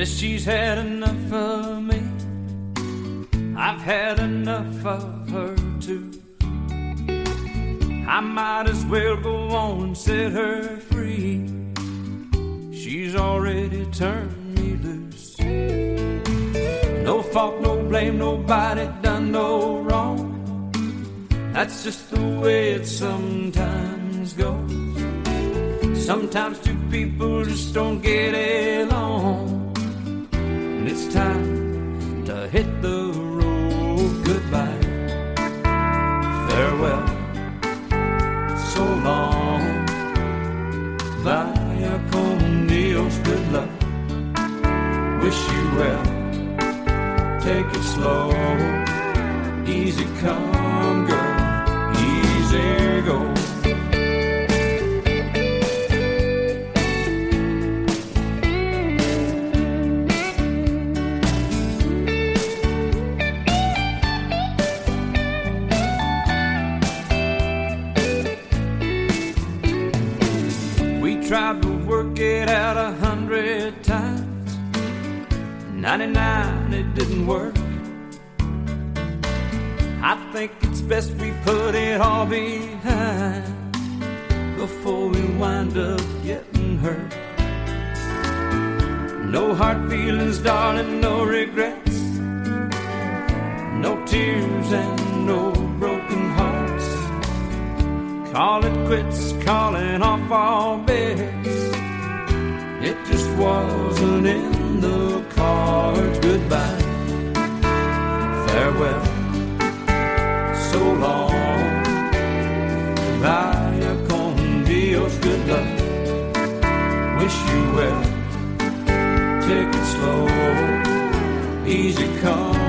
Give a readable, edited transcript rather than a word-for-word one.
Says she's had enough of me. I've had enough of her too. I might as well go on and set her free. She's already turned me loose. No fault, no blame, nobody done no wrong. That's just the way it sometimes goes. Sometimes two people just don't get along, and it's time to hit the road. Goodbye, farewell, so long, vaya con Dios, good luck, wish you well, take it slow, easy come girl, easy go. Tried to work it out 100 times, 99 it didn't work. I think it's best we put it all behind before we wind up getting hurt. No hard feelings, darling, no regrets, no tears and no broken hearts. Call it quits, calling off all bets. It just wasn't in the cards. Goodbye, farewell, so long, vaya con Dios, good luck, wish you well, take it slow, easy come